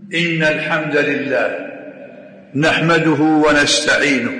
إن الحمد لله نحمده ونستعينه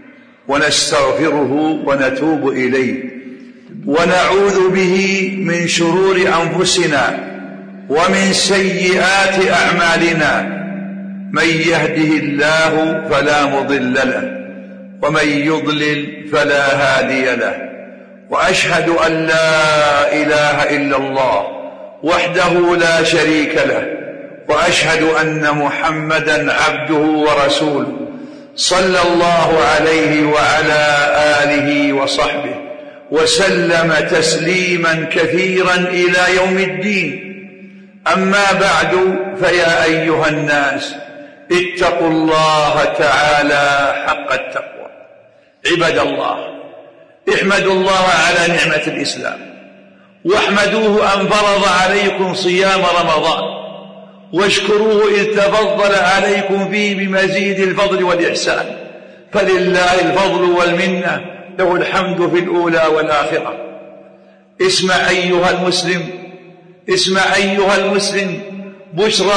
ونستغفره ونتوب إليه ونعوذ به من شرور أنفسنا ومن سيئات أعمالنا. من يهده الله فلا مضل له ومن يضلل فلا هادي له، وأشهد أن لا إله إلا الله وحده لا شريك له، وأشهد أن محمدا عبده ورسوله صلى الله عليه وعلى آله وصحبه وسلم تسليما كثيرا إلى يوم الدين. أما بعد، فيا أيها الناس اتقوا الله تعالى حق التقوى. عباد الله، احمدوا الله على نعمة الإسلام، واحمدوه أن فرض عليكم صيام رمضان، واشكروه إذ تفضل عليكم فيه بمزيد الفضل والإحسان، فلله الفضل والمنة، له الحمد في الأولى والآخرة. اسمع أيها المسلم، اسمع أيها المسلم، بشرى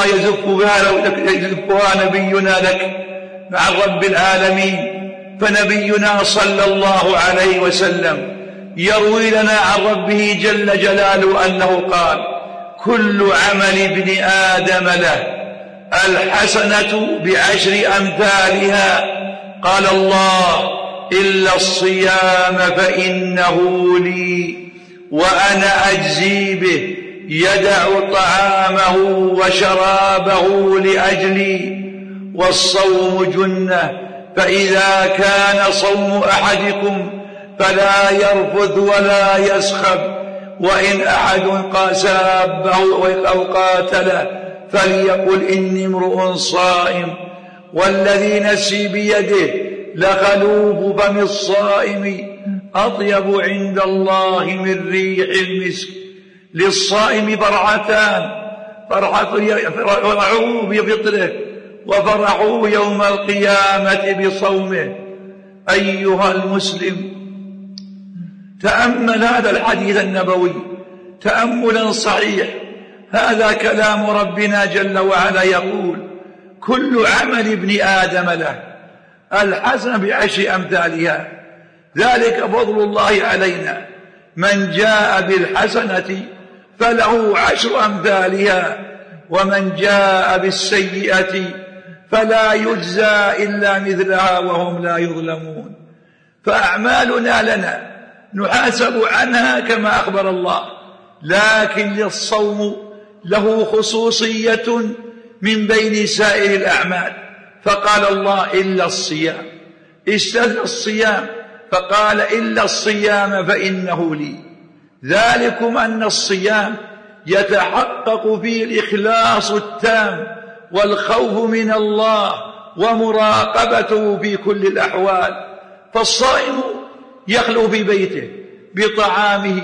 يزفها نبينا لك مع رب العالمين. فنبينا صلى الله عليه وسلم يروي لنا عن ربه جل جلاله أنه قال: كل عمل ابن آدم له، الحسنة بعشر أمثالها. قال الله: إلا الصيام فإنه لي وأنا أجزي به، يدع طعامه وشرابه لأجلي. والصوم جنة، فإذا كان صوم أحدكم فلا يرفث ولا يسخب، وإن أحد سابه أو قاتله فليقل إني امرؤ صائم. والذي نفسي بيده لخلوف فم الصائم أطيب عند الله من ريح المسك. للصائم فرحتان: فرحه بفطره، وفرحه يوم القيامة بصومه. أيها المسلم، تأمل هذا الحديث النبوي تأملا صحيح. هذا كلام ربنا جل وعلا يقول: كل عمل ابن آدم له، الحسنة بعشر أمثالها. ذلك فضل الله علينا. من جاء بالحسنة فله عشر أمثالها، ومن جاء بالسيئة فلا يجزى إلا مثلها وهم لا يظلمون. فأعمالنا لنا نحاسب عنها كما أخبر الله، لكن الصوم له خصوصية من بين سائر الأعمال. فقال الله: إلا الصيام، استثنى الصيام فقال: إلا الصيام فإنه لي. ذلكم أن الصيام يتحقق فيه الإخلاص التام والخوف من الله ومراقبته في كل الأحوال. فالصائم يخلو في بيته بطعامه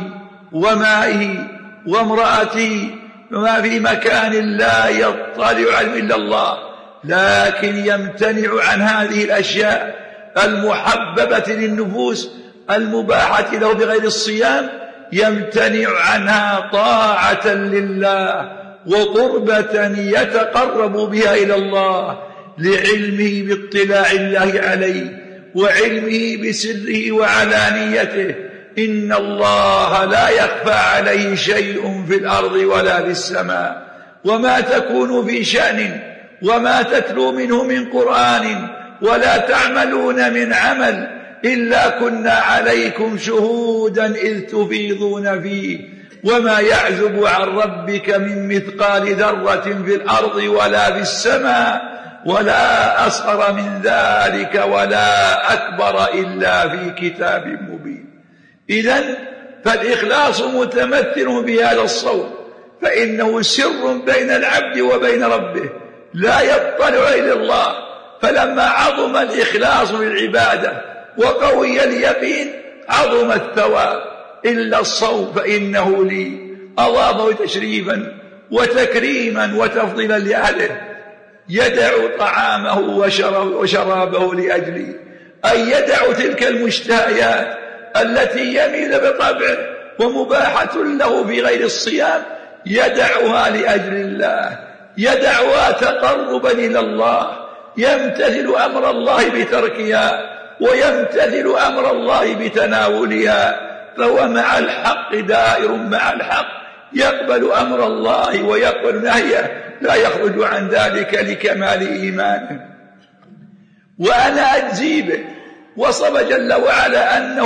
ومائه وامرأته، وما في مكان لا يطلع عليه إلا الله، لكن يمتنع عن هذه الأشياء المحببة للنفوس المباحة له بغير الصيام، يمتنع عنها طاعة لله وقربة يتقرب بها إلى الله، لعلمه باطلاع الله عليه وعلمه بسره وعلانيته. إن الله لا يخفى عليه شيء في الأرض ولا في السماء. وما تكون في شأن وما تتلو منه من قرآن ولا تعملون من عمل إلا كنا عليكم شهودا إذ تفيضون فيه، وما يعزب عن ربك من مثقال ذرة في الأرض ولا في السماء، ولا أصغر من ذلك ولا أكبر إلا في كتاب مبين. إذن فالإخلاص متمثل بهذا الصوم، فإنه سر بين العبد وبين ربه لا يطلع إلى الله. فلما عظم الإخلاص للعبادة وقوي اليقين عظم الثواب. إلا الصوم فإنه لي، أضافه تشريفا وتكريما وتفضيلا لأهله. يدع طعامه وشرابه لأجلي، أي يدع تلك المشتهيات التي يميل بطبعه ومباحة له في غير الصيام، يدعها لأجل الله، يدعها تقربا إلى الله، يمتثل أمر الله بتركها ويمتثل أمر الله بتناولها، فهو مع الحق دائر مع الحق، يقبل أمر الله ويقبل نهيه، لا يخرج عن ذلك لكمال إيمانه. وأنا أجزي به. وصف جل وعلا أنه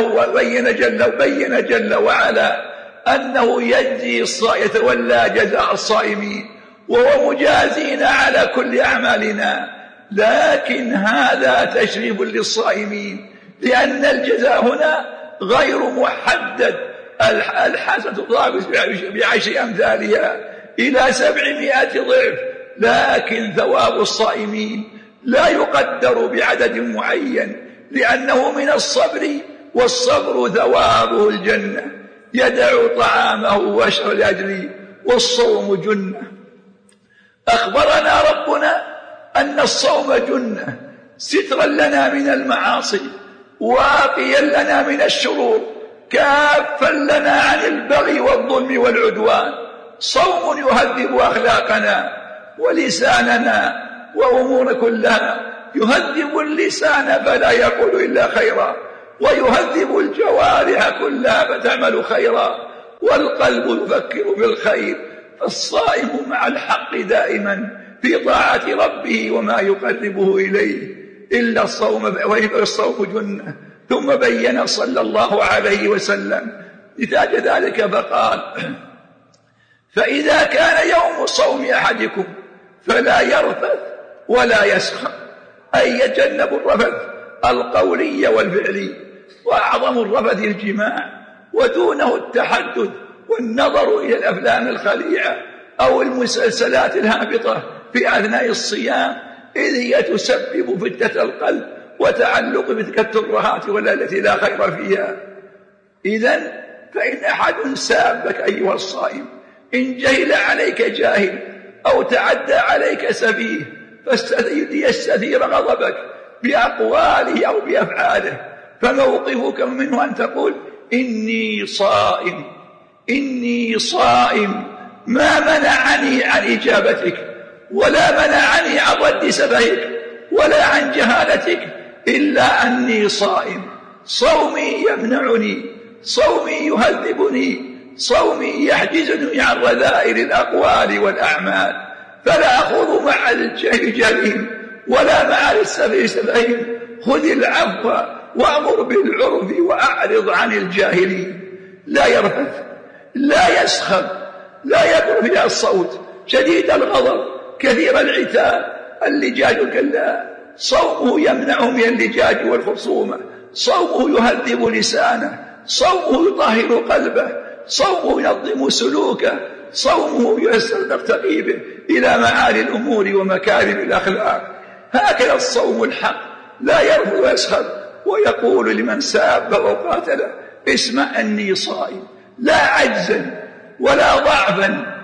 بين جل وعلا أنه يتولى جزاء الصائمين، وهو مجازينا على كل أعمالنا، لكن هذا تشريف للصائمين، لأن الجزاء هنا غير محدد. الحسنة تضاعف ب10 أمثالها إلى 700 ضعف، لكن ثواب الصائمين لا يقدر بعدد معين، لأنه من الصبر، والصبر ثوابه الجنة. يدع طعامه ويشرب لأجله، والصوم جنة. أخبرنا ربنا أن الصوم جنة، سترا لنا من المعاصي، واقيا لنا من الشرور، كافا لنا عن البغي والظلم والعدوان. صوم يهذب أخلاقنا ولساننا وأمور كلها، يهذب اللسان فلا يقول إلا خيرا، ويهذب الجوارح كلها فتعمل خيرا، والقلب يفكر بالخير. فالصائم مع الحق دائما في طاعة ربه وما يقربه إليه إلا الصوم، والصوم جنة. ثم بين صلى الله عليه وسلم نتاج ذلك فقال: فإذا كان يوم صوم أحدكم فلا يرفث ولا يسخر، أي يتجنب الرفث القولي والفعلي، وأعظم الرفث الجماع، ودونه التحدث والنظر إلى الأفلام الخليعة أو المسلسلات الهابطة في أثناء الصيام، إذ هي تسبب فتنة القلب وتعلق بتلك الترهات التي لا خير فيها. إذن فإن أحد سابك أيها الصائم، إن جهل عليك جاهل أو تعدى عليك سفيه، فليستثير غضبك بأقواله أو بأفعاله، فموقفك منه أن تقول: إني صائم، إني صائم، ما منعني عن إجابتك، ولا منعني عن رد سفهك، ولا عن جهالتك، إلا أني صائم. صومي يمنعني، صومي يهذبني، صومي يحجزني عن رذائل الأقوال والأعمال، فلا أخوض مع الجهل جهلهم ولا مع السفه سفههم. خذ العفو وأمر بالعرف وأعرض عن الجاهلين. لا يرفث، لا يسخر، لا يرفع الصوت، شديد الغضب، كثير العتاب، اللجاج كلا. صومه يمنعه من اللجاج والخصومة، صومه يهذب لسانه، صومه يطهر قلبه، صومه ينظم سلوكه، صومه يرتقي به إلى معالي الأمور ومكارم الأخلاق. هكذا الصوم الحق، لا يرفض ويسخر، ويقول لمن ساب وقاتله: اسمع أني صائم، لا عجزا ولا ضعفا،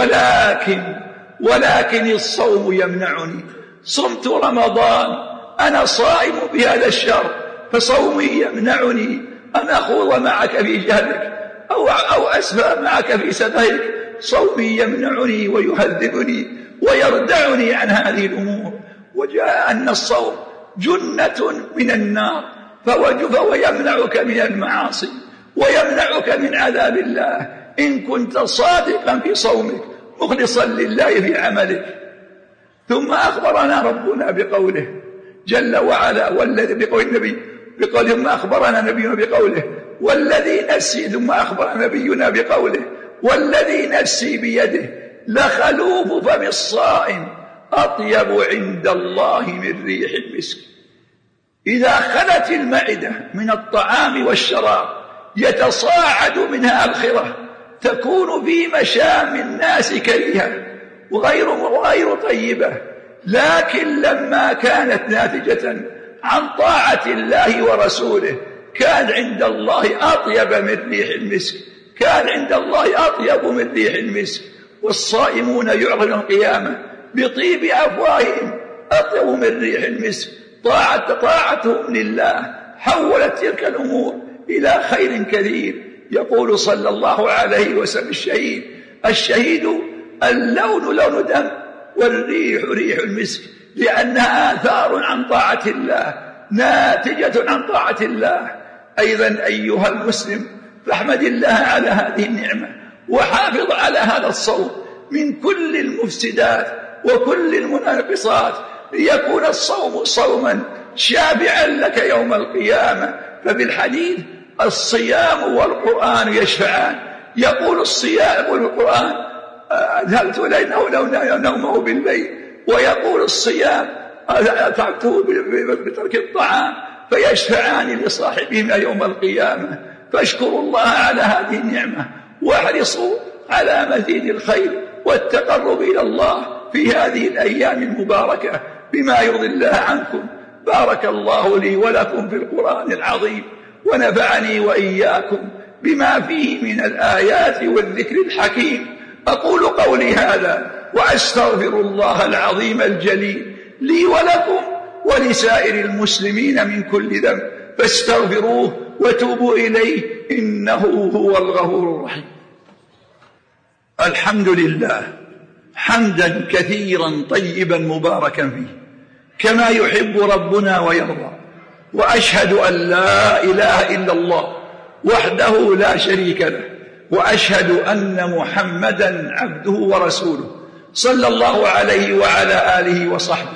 ولكن الصوم يمنعني. صمت رمضان، أنا صائم بهذا الشهر، فصومي يمنعني أن أخوض معك في جهلك أو أسفى معك في سفهك. صومي يمنعني ويهذبني ويردعني عن هذه الأمور. وجاء أن الصوم جنة من النار، فهو يمنعك من المعاصي ويمنعك من عذاب الله إن كنت صادقا في صومك مخلصا لله في عملك. ثم أخبرنا ربنا بقوله جل وعلا، والذي بقول النبي بقوله، ثم أخبرنا نبينا بقوله والذي نفسي، ثم أخبرنا نبينا بقوله والذي نفسي بيده لخلوف فم الصائم أطيب عند الله من ريح المسك. إذا خلت المعدة من الطعام والشراب يتصاعد منها الخرة، تكون في مشام الناس كريهة وغير طيبة، لكن لما كانت ناتجة عن طاعة الله ورسوله كان عند الله أطيب من ريح المسك، كان عند الله أطيب من ريح المسك. والصائمون يعرضون القيامة بطيب أفواههم أطيب من ريح المسك. طاعتهم لله حولت تلك الأمور إلى خير كثير. يقول صلى الله عليه وسلم: الشهيد اللون لون دم والريح ريح المسك، لأنها آثار عن طاعة الله، ناتجة عن طاعة الله. أيضا أيها المسلم، فاحمد الله على هذه النعمة، وحافظ على هذا الصوم من كل المفسدات وكل المناقصات، ليكون الصوم صوما شابعا لك يوم القيامة. فبالحديث الصيام والقرآن يشفعان. يقول الصيام والقرآن أذهبت إليه نومه بالليل، ويقول الصيام أتعبته بترك الطعام، فيشفعان لصاحبهما يوم القيامة. فاشكروا الله على هذه النعمة، واحرصوا على مزيد الخير والتقرب إلى الله في هذه الأيام المباركة بما يرضي الله عنكم. بارك الله لي ولكم في القرآن العظيم، ونفعني وإياكم بما فيه من الآيات والذكر الحكيم. أقول قولي هذا وأستغفر الله العظيم الجليل لي ولكم ولسائر المسلمين من كل ذنب، فاستغفروه وتوبوا إليه إنه هو الغفور الرحيم. الحمد لله حمدا كثيرا طيبا مباركا فيه كما يحب ربنا ويرضى، وأشهد أن لا إله إلا الله وحده لا شريك له، وأشهد أن محمدا عبده ورسوله صلى الله عليه وعلى آله وصحبه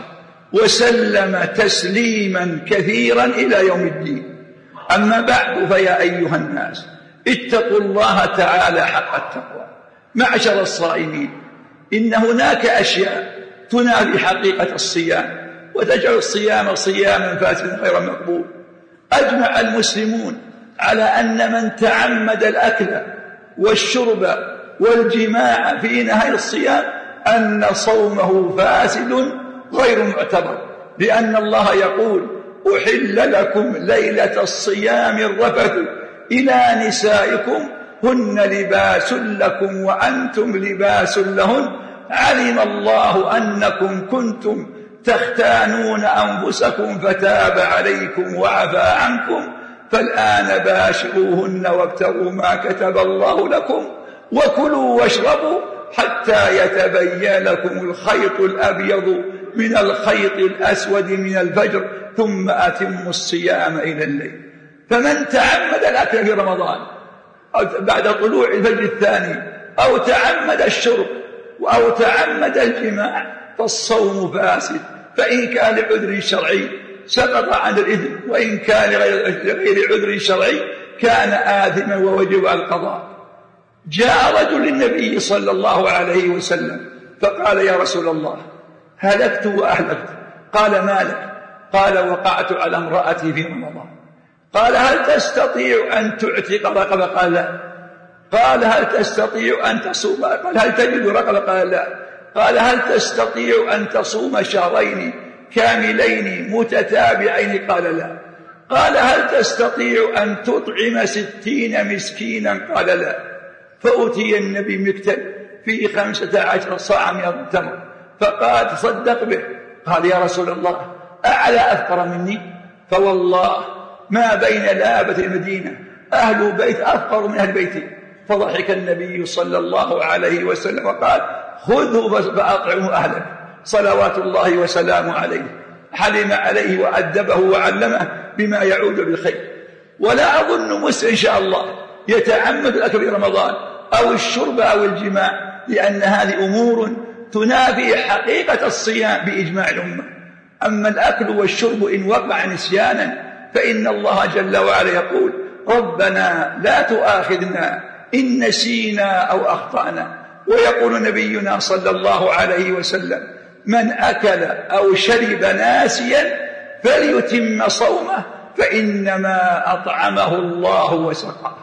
وسلم تسليما كثيرا إلى يوم الدين. أما بعد، فيا أيها الناس اتقوا الله تعالى حق التقوى. معشر الصائمين، إن هناك أشياء تنافي حقيقة الصيام وتجعل الصيام صياما فاسدا غير مقبول. أجمع المسلمون على أن من تعمد الأكل والشرب والجماع في نهاية الصيام أن صومه فاسد غير معتبر، لأن الله يقول: أحل لكم ليلة الصيام الرفث إلى نسائكم هن لباس لكم وأنتم لباس لهن، علم الله أنكم كنتم تختانون أنفسكم فتاب عليكم وعفى عنكم، فالآن باشروهن وابتغوا ما كتب الله لكم وكلوا واشربوا حتى يتبين لكم الخيط الأبيض من الخيط الأسود من الفجر ثم أتموا الصيام إلى الليل. فمن تعمد الأكل في رمضان أو بعد طلوع الفجر الثاني، أو تعمد الشرب أو تعمد الجماع، فالصوم فاسد، فإن كان لعذر شرعي سقط عن الإثم، وإن كان لغير عذر شرعي كان آثما ووجب القضاء. جاء رجل للنبي صلى الله عليه وسلم فقال: يا رسول الله، هلكت وأهلكت. قال: ما لك؟ قال: وقعت على امرأتي في رمضان. قال: هل تستطيع أن تعتق رقبة؟ قال: لا. قال: هل تستطيع أن تصوم؟ قال: هل تجد رقبة؟ قال: لا. قال: هل تستطيع أن تصوم شهرين كاملين متتابعين؟ قال: لا. قال: هل تستطيع أن تطعم 60 مسكينا؟ قال: لا. فأتي النبي مكتل فيه 15 صاع من التمر، فقال: تصدق به. قال: يا رسول الله، أعلى أفقر مني؟ فوالله ما بين لابة المدينة أهل بيت أفقر من أهل بيتي. فضحك النبي صلى الله عليه وسلم وقال: خذه فأطعمه أهلك، صلوات الله وسلامه عليه. حلم عليه وأدبه وعلمه بما يعود بالخير. ولا أظن مسلم إن شاء الله يتعمد الأكل في رمضان أو الشرب أو الجماع، لأن هذه أمور تنافي حقيقة الصيام بإجماع الأمة. أما الأكل والشرب إن وقع نسيانا فإن الله جل وعلا يقول: ربنا لا تؤاخذنا إن نسينا أو أخطأنا. ويقول نبينا صلى الله عليه وسلم: من أكل أو شرب ناسيا فليتم صومه فإنما أطعمه الله وسقاه،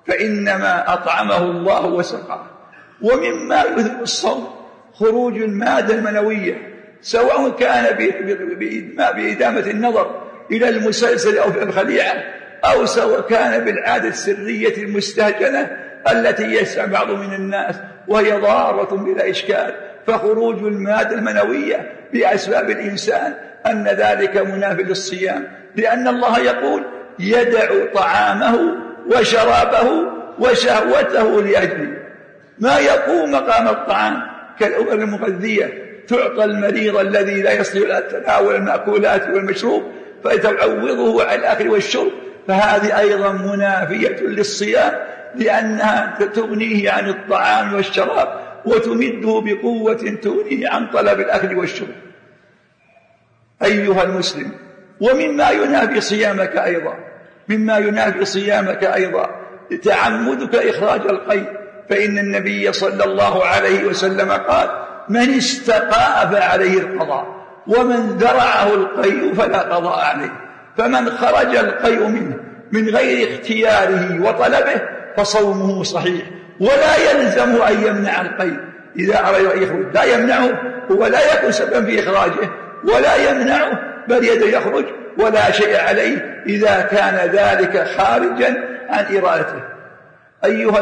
فإنما أطعمه الله وسقاه. ومما يذهب الصوم خروج المادة المنوية، سواء كان بإدامة النظر إلى المسلسل أو في الخليعة، أو سواء كان بالعادة السرية المستهجنة التي يسعى بعض من الناس وهي ضارة بلا إشكال. فخروج المادة المنوية بأسباب الإنسان أن ذلك منافي للصيام، لأن الله يقول: يدع طعامه وشرابه وشهوته لأجله. ما يقوم مقام الطعام كالأمور المغذية تعطى المريض الذي لا يستطيع إلى تناول المأكولات والمشروب فتعوضه على الأكل والشرب، فهذه أيضا منافية للصيام، لأنها تغنيه عن الطعام والشراب وتمده بقوة تغنيه عن طلب الأكل والشرب. أيها المسلم، ومما ينافي صيامك أيضا تعمدك إخراج القيء، فإن النبي صلى الله عليه وسلم قال: من استقاء فعليه القضاء، ومن ذرعه القيء فلا قضاء عليه. فمن خرج القيء منه من غير اختياره وطلبه فصومه صحيح، ولا يلزم أن يمنع القيء. إذا أراد أن يخرج لا يمنعه، هو لا يكون سببا في إخراجه ولا يمنعه، بل يده يخرج ولا شيء عليه إذا كان ذلك خارجا عن إرادته. أيها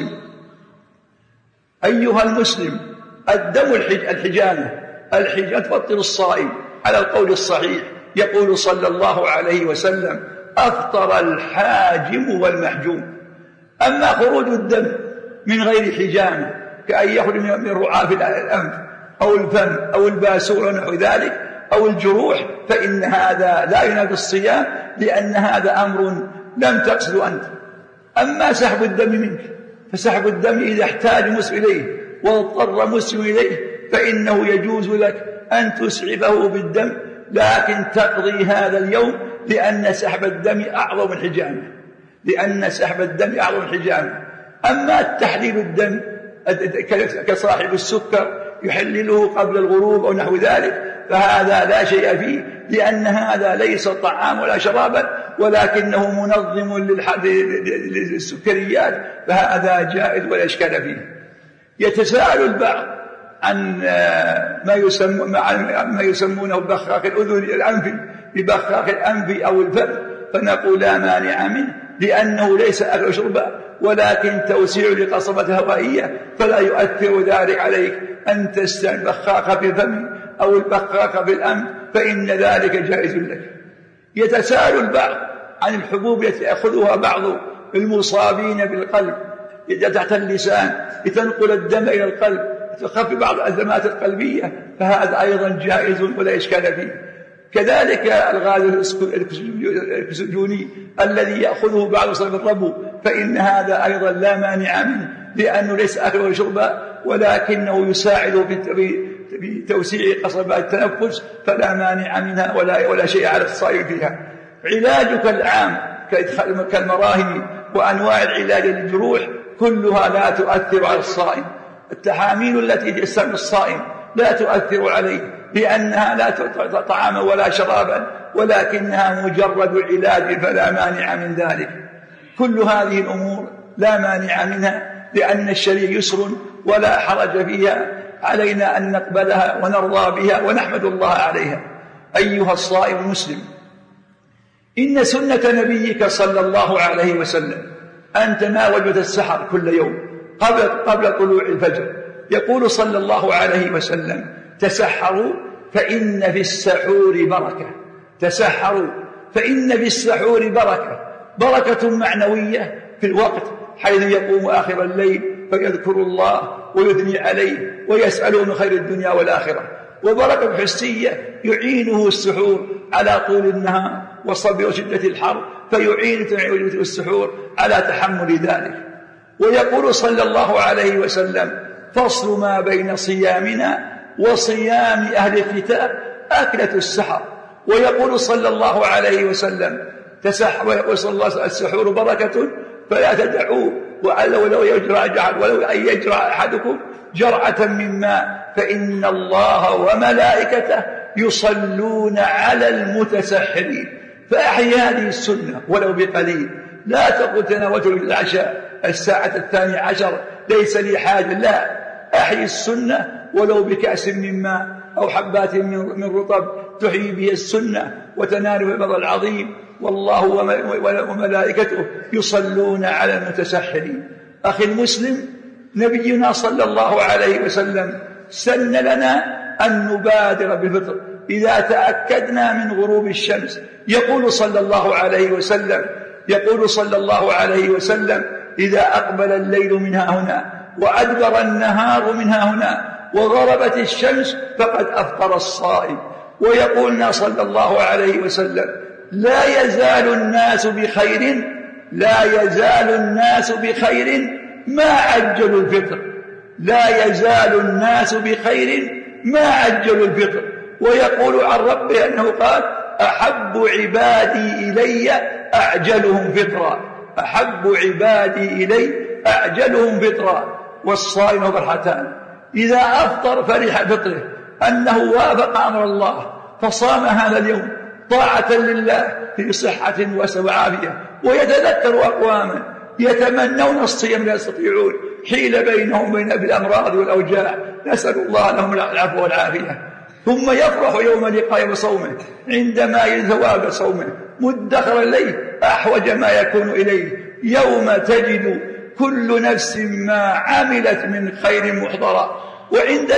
المسلم، الدم الحجامة تفطر الصائم على القول الصحيح. يقول صلى الله عليه وسلم: أفطر الحاجم والمحجوم. أما خروج الدم من غير حجامة كأن يخرج من رعاف الأنف أو الفم أو الباسور ونحو ذلك أو الجروح، فإن هذا لا ينافي الصيام، لأن هذا أمر لم تقصد أنت. أما سحب الدم منك، فسحب الدم إذا احتاج مسلم إليه واضطر مسلم إليه فإنه يجوز لك أن تسعفه بالدم، لكن تقضي هذا اليوم، لأن سحب الدم أعظم الحجامة. أما تحليل الدم كصاحب السكر يحلله قبل الغروب أو نحو ذلك، فهذا لا شيء فيه، لأن هذا ليس طعام ولا شرابا، ولكنه منظم للسكريات، فهذا جائز ولا إشكال فيه. يتساءل البعض عن ما يسمونه ببخاخ الأنف أو الفم، فنقول لا مانع منه، لأنه ليس أكل وشرب ولكن توسيع لقصبة هوائية، فلا يؤثر ذلك عليك أن تستعمل البخاخ في الفم أو البخاخ في الأنف، فإن ذلك جائز لك. يتساءل البعض عن الحبوب التي يأخذها بعض المصابين بالقلب تحت اللسان لتنقل الدم إلى القلب، تخفف بعض الأزمات القلبية، فهذا أيضا جائز ولا إشكال فيه. كذلك الغاز الأكسجيني الذي يأخذه بعض مصاب الربو، فإن هذا أيضا لا مانع منه، لأنه ليس أكل وشرب ولكنه يساعد في توسيع قصبات التنفس، فلا مانع منها ولا شيء على الصائم فيها. علاجك العام كالمراهم وأنواع العلاج للجروح كلها لا تؤثر على الصائم. التحاميل التي يستعمل الصائم لا تؤثر عليه، لأنها لا تعطى طعاما ولا شرابا، ولكنها مجرد علاج، فلا مانع من ذلك. كل هذه الأمور لا مانع منها، لأن الشريعة يسر ولا حرج فيها، علينا أن نقبلها ونرضى بها ونحمد الله عليها. أيها الصائم المسلم، إن سنة نبيك صلى الله عليه وسلم أن تناول وجبة السحر كل يوم قبل طلوع الفجر. يقول صلى الله عليه وسلم: تسحروا فإن في السحور بركة. تسحروا فإن في السحور بركة معنوية في الوقت، حيث يقوم آخر الليل فيذكر الله ويثني عليه ويسأله من خير الدنيا والآخرة، وبركة حسية يعينه السحور على طول النهار وصبر وشدة الحر، فيعين السحور على تحمل ذلك. ويقول صلى الله عليه وسلم: فصل ما بين صيامنا وصيام أهل الكتاب أكلة السحر. ويقول صلى الله عليه وسلم: ويقول صلى الله عليه وسلم: السحور بركة فلا تدعوه، ولو أن يجرع أحدكم جرعة من ماء فإن الله وملائكته يصلون على المتسحرين. فأحيي هذه السنة ولو بقليل. لا تقل تناولت العشاء الساعة 12 ليس لي حاجة، لا، أحيي السنة ولو بكأس من ماء أو حبات من رطب تحيي به السنة وتنال الفضل العظيم، والله وملائكته يصلون على المتسحرين. أخي المسلم، نبينا صلى الله عليه وسلم سن لنا أن نبادر بالفطر إذا تأكدنا من غروب الشمس. يقول صلى الله عليه وسلم: إذا أقبل الليل من ها هنا وأدبر النهار من ها هنا وغربت الشمس فقد أفطر الصائم. ويقولنا صلى الله عليه وسلم: لا يزال الناس بخير ما عجلوا الفطر. لا يزال الناس بخير ما عجلوا الفطر. ويقول عن ربه أنه قال: أحب عبادي إلي أعجلهم فطرا. أحب عبادي إلي أعجلهم فطرا. والصائم فرحتان: إذا أفطر فرح فطره أنه وافق أمر الله فصام هذا اليوم طاعة لله في صحة وعافية. ويتذكر أقواما يتمنون الصيام لا يستطيعون، حيل بينهم وبين الأمراض والأوجاع، نسأل الله لهم العفو والعافية. ثم يفرح يوم لقاء بصومه عندما يثواب صومه مدخرا إليه أحوج ما يكون إليه، يوم تجد كل نفس ما عملت من خير محضرا. وعند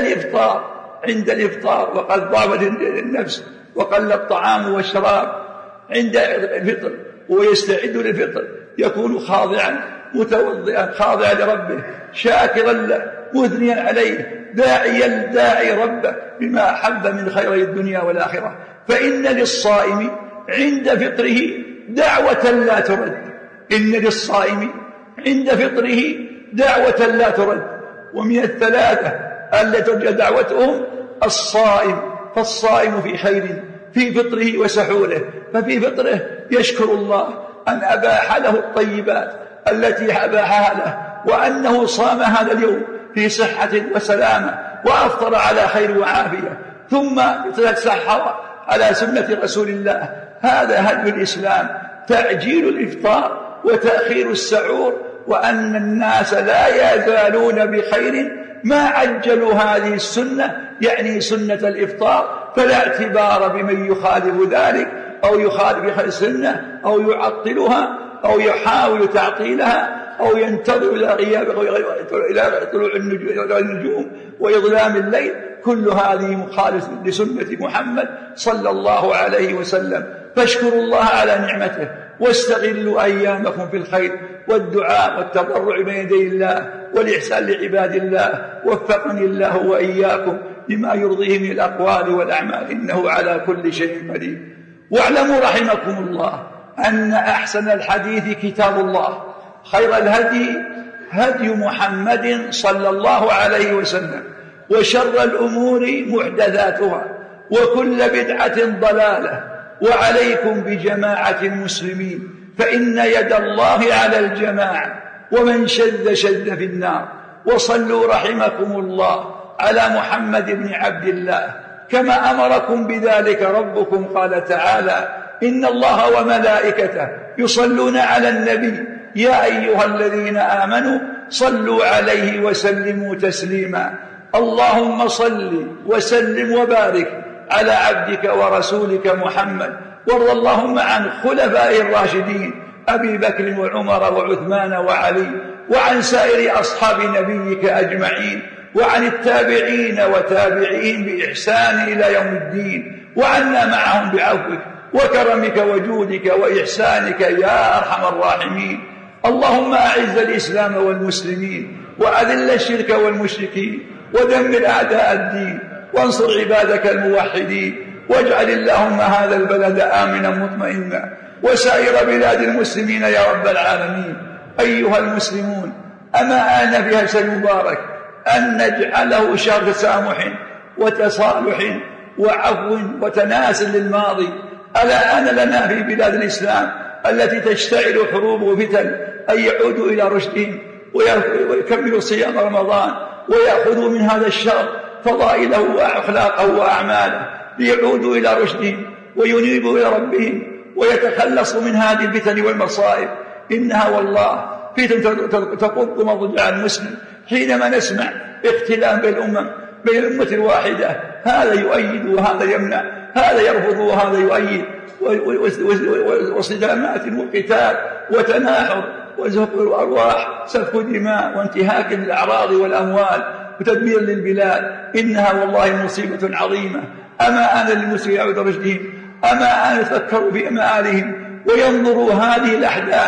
الإفطار وقد ضعفت النفس وقل الطعام والشراب عند الفطر ويستعد للفطر يكون خاضعا متوضئا خاضعا لربه شاكرا له مثنيا عليه داعي ربه بما أحب من خير الدنيا والآخرة. فإن للصائم عند فطره دعوة لا ترد. إن للصائم عند فطره دعوة لا ترد. ومن الثلاثة التي ترجى دعوتهم الصائم، فالصائم في خير في فطره وسحوره. ففي فطره يشكر الله أن أباح له الطيبات التي أباحها له، وأنه صام هذا اليوم في صحة وسلامة وأفطر على خير وعافية، ثم يتسحر على سنة رسول الله. هذا هدي الإسلام، تعجيل الإفطار وتأخير السحور، وأن الناس لا يزالون بخير ما عجلوا هذه السنة، يعني سنة الإفطار. فلا اعتبار بمن يخالف ذلك أو يخالف السنة أو يعطلها أو يحاول تعطيلها أو ينتظر إلى طلوع النجوم وإظلام الليل. كل هذه مخالفة لسنة محمد صلى الله عليه وسلم. فاشكروا الله على نعمته واستغلوا أيامكم في الخير والدعاء والتضرع بين يدي الله والإحسان لعباد الله. وفقني الله وإياكم لما يرضيه من الأقوال والأعمال، إنه على كل شيء قدير. واعلموا رحمكم الله أن أحسن الحديث كتاب الله، خير الهدي هدي محمد صلى الله عليه وسلم، وشر الأمور محدثاتها، وكل بدعة ضلالة. وعليكم بجماعة المسلمين، فإن يد الله على الجماعة، ومن شذ في النار. وصلوا رحمكم الله على محمد بن عبد الله كما أمركم بذلك ربكم. قال تعالى: إن الله وملائكته يصلون على النبي يا أيها الذين آمنوا صلوا عليه وسلموا تسليما. اللهم صل وسلم وبارك على عبدك ورسولك محمد. وارض اللهم عن خلفاء الراشدين أبي بكر وعمر وعثمان وعلي، وعن سائر أصحاب نبيك أجمعين، وعن التابعين وتابعين بإحسان إلى يوم الدين، وعنا معهم بعفوك وكرمك وجودك وإحسانك يا أرحم الراحمين. اللهم أعز الإسلام والمسلمين، وأذل الشرك والمشركين، ودمر أعداء الدين، وانصر عبادك الموحدين. واجعل اللهم هذا البلد آمنا مطمئنا، وسائر بلاد المسلمين يا رب العالمين. أيها المسلمون، أما آن في هذا المبارك أن نجعله شهر تسامح وتصالح وعفو وتناسل للماضي. ألا آن لنا في بلاد الإسلام التي تشتعل حروب وفتن أن يعودوا إلى رشدهم ويكملوا صيام رمضان ويأخذوا من هذا الشهر فضائله وأخلاقه وأعماله، ليعودوا إلى رشدهم وينيبوا إلى ربهم ويتخلصوا من هذه الفتن والمصائب. إنها والله فتن تقض مضجع المسلم حينما نسمع اختلاف بين الأمة الواحدة، هذا يؤيد وهذا يمنع، هذا يرفض وهذا يؤيد، وصدامات وقتال وتناحر وزهق الأرواح، سفك دماء وانتهاك للأعراض والأموال وتدمير للبلاد. إنها والله مصيبة عظيمة. أما آن للمسلمين يعود رشدهم، أما آن يتفكروا في مآلهم وينظروا هذه الأحداث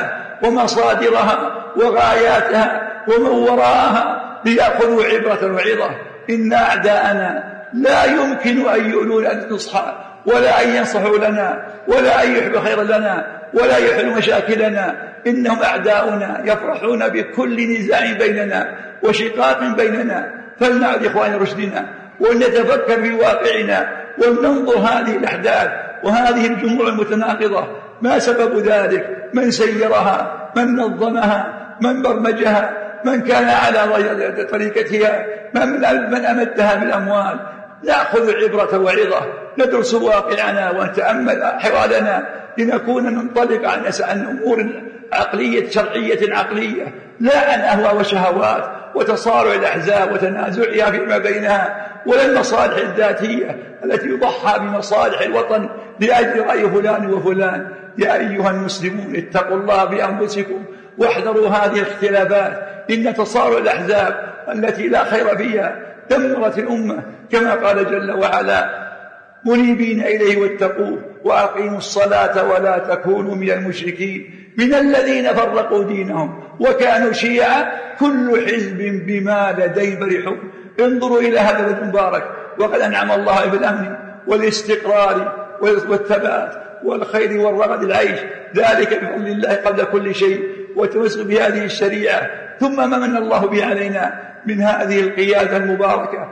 ومصادرها وغاياتها ومن وراءها ليأخذوا عبرة وعظة. إن أعداءنا لا يمكن أن يؤلون أن تصحى ولا أن ينصحوا لنا ولا أن يحبوا خيرا لنا ولا يحلوا مشاكلنا. إنهم أعداؤنا يفرحون بكل نزاع بيننا وشقاق بيننا. فلنعد إخوان رشدنا ولنتفكر في واقعنا ولننظر هذه الأحداث وهذه الجموع المتناقضة، ما سبب ذلك؟ من سيرها؟ من نظمها؟ من برمجها؟ من كان على طريقتها؟ من أمدها بالأموال؟ نأخذ عبرة وعظة، ندرس واقعنا ونتأمل أحوالنا لنكون ننطلق عن أمور عقلية شرعية عقلية، لا عن أهواء وشهوات وتصارع الأحزاب وتنازعها فيما بينها، ولا المصالح الذاتية التي يضحى بمصالح الوطن لأجل رأي فلان وفلان. يا أيها المسلمون اتقوا الله بأنفسكم واحذروا هذه الاختلافات، إن تصارع الأحزاب التي لا خير فيها دمرت الأمة، كما قال جل وعلا: منيبين إليه واتقوه وأقيموا الصلاة ولا تكونوا من المشركين من الذين فرقوا دينهم وكانوا شيعا كل حزب بما لديهم فرحون. انظروا إلى هذا البلد المبارك، وقد أنعم الله بالأمن والاستقرار والثبات والخير والرغد العيش، ذلك بفضل الله قبل كل شيء وتمسك بهذه الشريعة. ثم ما من الله به علينا من هذه القيادة المباركة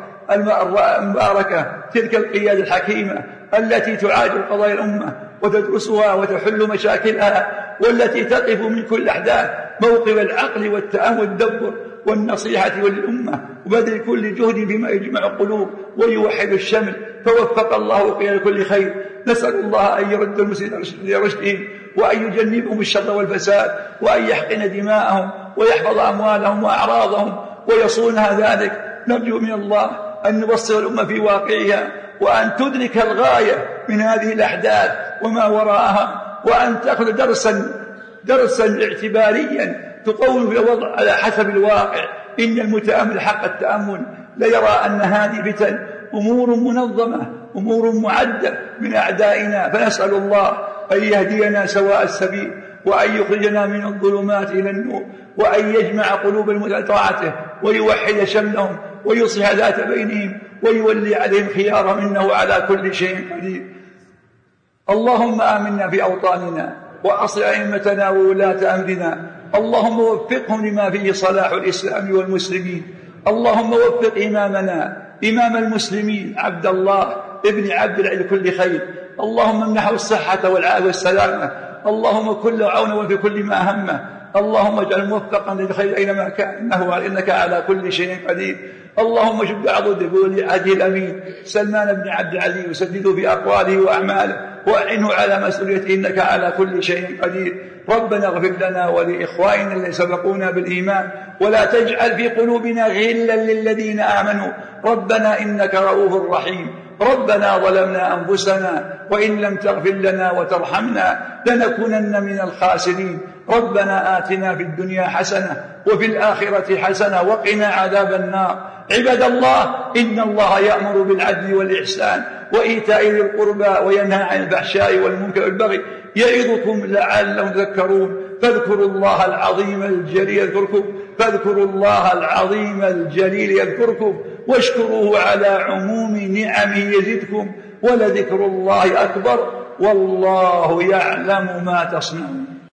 تلك القيادة الحكيمة التي تعالج قضايا الأمة وتدرسها وتحل مشاكلها، والتي تقف من كل أحداث موقف العقل والتأمل والتدبر والنصيحة للأمة وبذل كل جهد بما يجمع القلوب ويوحد الشمل. فوفق الله قيادة كل خير. نسأل الله أن يرد المسلمين لرشدهم وأن يجنبهم الشر والفساد وأن يحقن دماءهم ويحفظ أموالهم وأعراضهم ويصونها ذلك. نرجو من الله أن نبصر الأمة في واقعها وأن تدرك الغاية من هذه الأحداث وما وراءها، وأن تأخذ درسا اعتباريا تقوم في الوضع على حسب الواقع. إن المتأمل حق التأمل ليرى أن هذه فتن أمور منظمة، أمور معدة من أعدائنا، فنسأل الله أن يهدينا سواء السبيل وأن يخرجنا من الظلمات إلى النور، وأن يجمع قلوب المتطاعته ويوحد شملهم ويصلح ذات بينهم ويولي عليهم خيارهم، إنه على كل شيء قدير. اللهم آمنا في أوطاننا وأصلح أئمتنا وولاة أمرنا، اللهم وفقهم لما فيه صلاح الإسلام والمسلمين. اللهم وفق إمامنا إمام المسلمين عبد الله ابن عبد العزيز كل خير، اللهم امنحه الصحة والعافية والسلامة، اللهم كن له عونا في كل ما همه، اللهم اجعل موفقا للخير أينما كان، إنك على كل شيء قدير. اللهم شد عضده بولي عهده الأمين سلمان بن عبد العزيز وسدده في أقواله وأعماله وأعنه على مسؤوليته، إنك على كل شيء قدير. ربنا اغفر لنا ولإخواننا الذين سبقونا بالإيمان ولا تجعل في قلوبنا غلا للذين آمنوا، ربنا إنك رؤوف رحيم. ربنا ظلمنا أنفسنا وإن لم تغفر لنا وترحمنا لنكونن من الخاسرين. ربنا آتنا في الدنيا حسنة وفي الآخرة حسنة وقنا عذاب النار. عباد الله، إن الله يأمر بالعدل والإحسان وإيتاء ذي القربى وينهى عن الفحشاء والمنكر والبغي يعظكم لعلكم تذكرون. فاذكروا الله العظيم الجليل يذكركم، فاذكروا الله العظيم الجليل يذكركم، واشكروه على عموم نعمه يزدكم، ولذكر الله أكبر والله يعلم ما تصنعون.